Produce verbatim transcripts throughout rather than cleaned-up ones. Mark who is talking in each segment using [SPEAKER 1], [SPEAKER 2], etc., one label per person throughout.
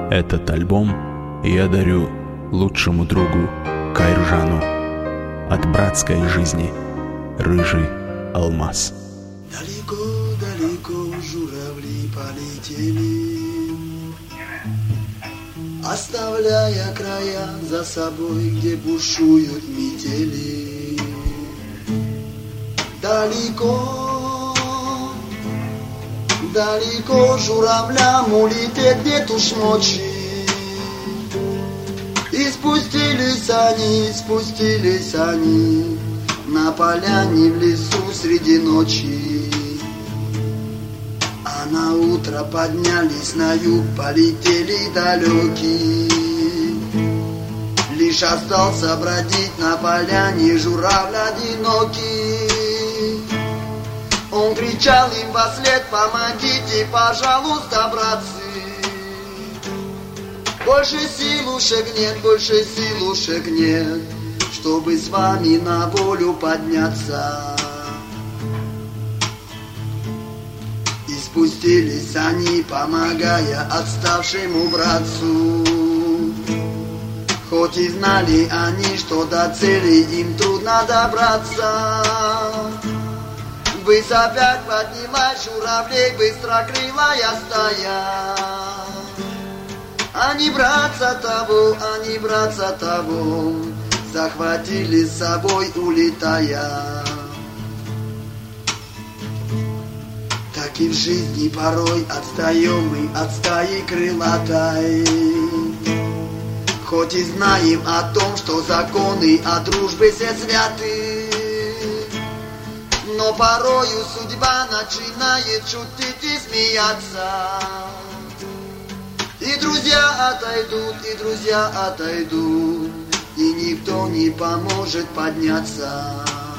[SPEAKER 1] Этот альбом я дарю лучшему другу Кайржану от братской жизни «Рыжий алмаз».
[SPEAKER 2] Далеко-далеко журавли полетели, оставляя края за собой, где бушуют метели. Далеко, далеко журавлям улететь нет уж мочи. И спустились они, спустились они на поляне в лесу среди ночи. А на утро поднялись на юг, полетели далекие. Лишь остался бродить на поляне журавль одинокий. Он кричал им вослед: помогите, пожалуйста, братцы. Больше силушек нет, больше силушек нет, чтобы с вами на волю подняться. И спустились они, помогая отставшему братцу. Хоть и знали они, что до цели им трудно добраться. Ввысь опять поднялась журавлей быстрокрылая стая. Они братца того, они братца того захватили с собой, улетая. Так и в жизни порой отстаем мы от стаи крылатой. Хоть и знаем о том, что законы о дружбе все святы, но порою судьба начинает шутить и смеяться. И друзья отойдут, и друзья отойдут, и никто не поможет подняться.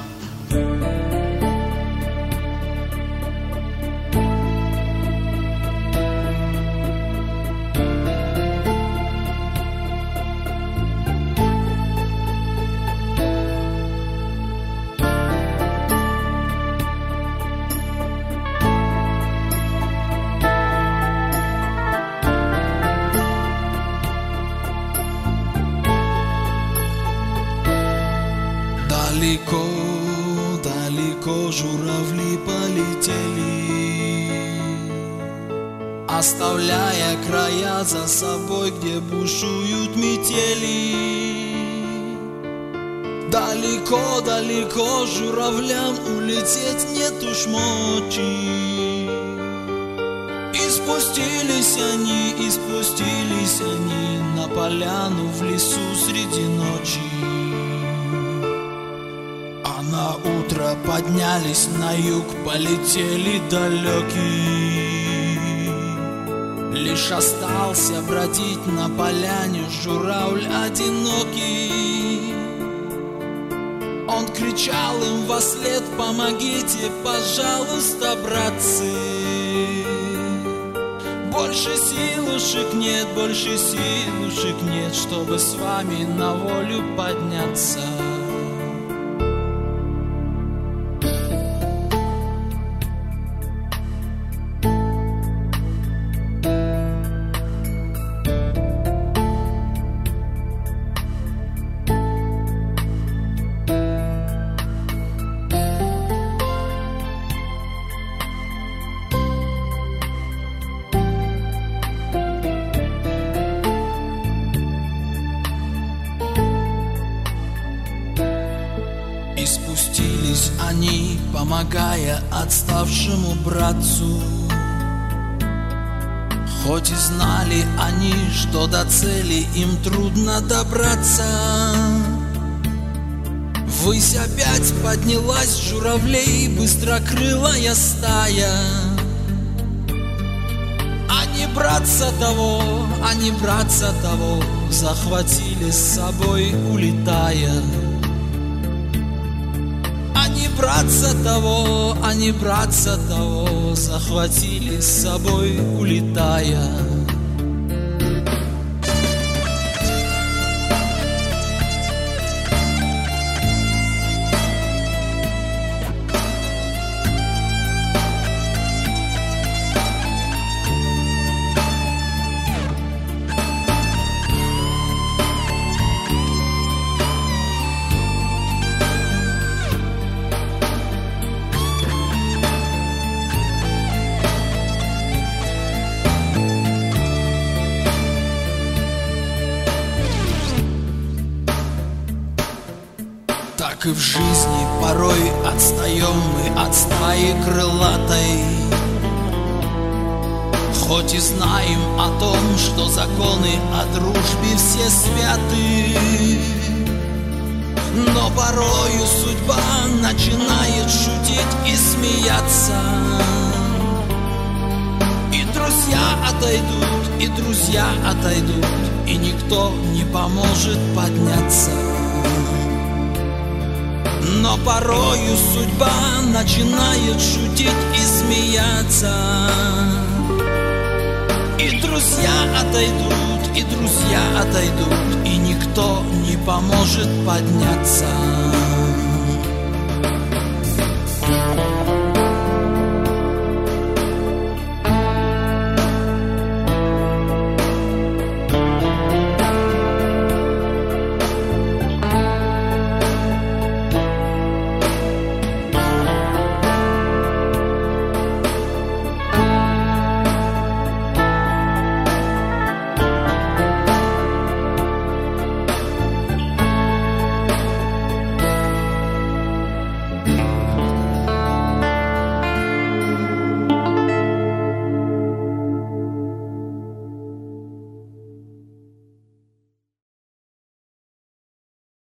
[SPEAKER 3] Далеко, далеко журавли полетели, оставляя края за собой, где бушуют метели. Далеко, далеко журавлям улететь нет уж мочи. И спустились они, и спустились они на поляну в лесу среди ночи. На утро поднялись на юг, полетели далекие. Лишь остался бродить на поляне журавль одинокий. Он кричал им вослед: помогите, пожалуйста, братцы. Больше силушек нет, больше силушек нет, чтобы с вами на волю подняться. И спустились они, помогая отставшему братцу. Хоть и знали они, что до цели им трудно добраться. Ввысь опять поднялась журавлей быстрокрылая стая. Они братца того, они братца того захватили с собой, улетая. Они братца того, они братца того захватили с собой, улетая. как и в жизни, порой отстаем мы от стаи крылатой. Хоть и знаем о том, что законы о дружбе все святы, но порою судьба начинает шутить и смеяться. И друзья отойдут, и друзья отойдут, и никто не поможет подняться. Но порою судьба начинает шутить и смеяться. И друзья отойдут, и друзья отойдут, и никто не поможет подняться.